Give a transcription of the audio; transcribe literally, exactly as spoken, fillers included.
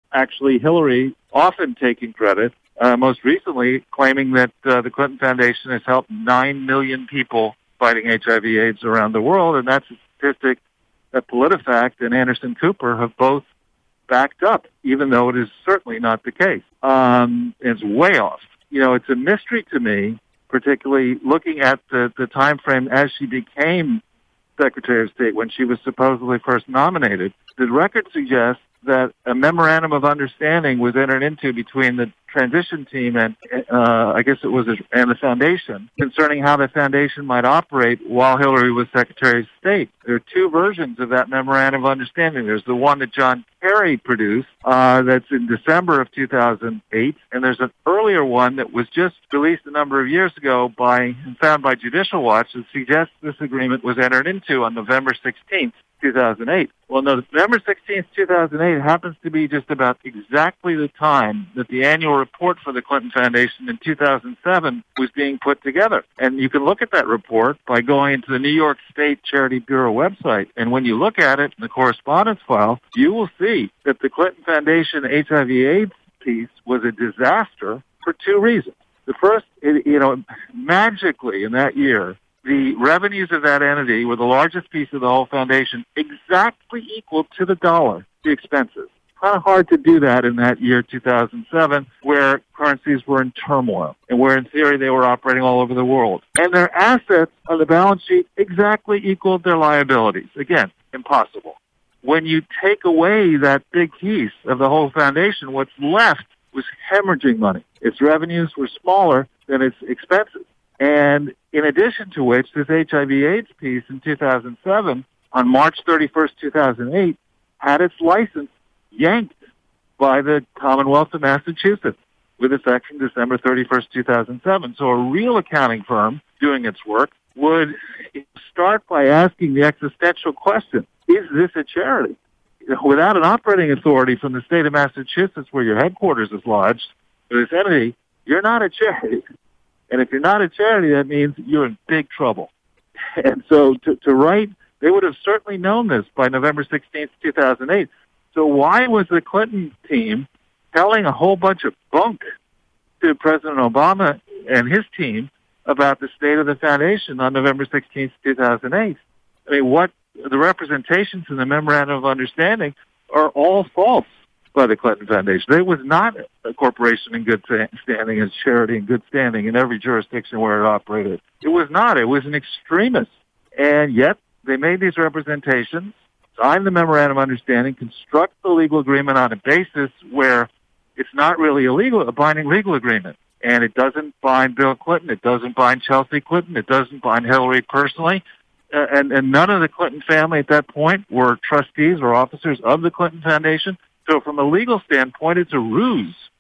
actually Hillary often taking credit, uh, most recently claiming that uh, the Clinton Foundation has helped nine million people fighting H I V AIDS around the world, and that's a statistic that PolitiFact and Anderson Cooper have both backed up, even though it is certainly not the case. Um, it's way off. You know, it's a mystery to me, particularly looking at the, the time frame as she became Secretary of State when she was supposedly first nominated. The record suggests that a memorandum of understanding was entered into between the transition team and uh, I guess it was, a, and the foundation concerning how the foundation might operate while Hillary was Secretary of State. There are two versions of that memorandum of understanding. There's the one that John Kerry produced, uh, that's in December of two thousand eight, and there's an earlier one that was just released a number of years ago by and found by Judicial Watch that suggests this agreement was entered into on November sixteenth, two thousand eight. Well, no, November sixteenth, two thousand eight happens to be just about exactly the time that the annual report for the Clinton Foundation in two thousand seven was being put together. And you can look at that report by going into the New York State Charity Bureau website. And when you look at it in the correspondence file, you will see that the Clinton Foundation H I V AIDS piece was a disaster for two reasons. The first, it, you know, magically in that year, the revenues of that entity were the largest piece of the whole foundation, exactly equal to the dollar, the expenses. Kind of hard to do that in that year, two thousand seven, where currencies were in turmoil and where, in theory, they were operating all over the world. And their assets on the balance sheet exactly equaled their liabilities. Again, impossible. When you take away that big piece of the whole foundation, what's left was hemorrhaging money. Its revenues were smaller than its expenses. And in addition to which, this H I V AIDS piece in two thousand seven, on March thirty-first, two thousand eight, had its license yanked by the Commonwealth of Massachusetts with effect from December thirty-first, two thousand seven. So a real accounting firm doing its work would start by asking the existential question, is this a charity? Without an operating authority from the state of Massachusetts where your headquarters is lodged, for this entity, you're not a charity. And if you're not a charity, that means you're in big trouble. And so to, to write, they would have certainly known this by November sixteenth, two thousand eight. So why was the Clinton team telling a whole bunch of bunk to President Obama and his team about the state of the foundation on November sixteenth, two thousand eight? I mean, what the representations in the Memorandum of Understanding are all false by the Clinton Foundation. It was not a corporation in good standing, as charity in good standing in every jurisdiction where it operated. It was not. It was an extremist. And yet they made these representations, signed the Memorandum of Understanding, construct the legal agreement on a basis where it's not really a legal, a binding legal agreement. And it doesn't bind Bill Clinton. It doesn't bind Chelsea Clinton. It doesn't bind Hillary personally. Uh, and, and none of the Clinton family at that point were trustees or officers of the Clinton Foundation. So from a legal standpoint, it's a ruse.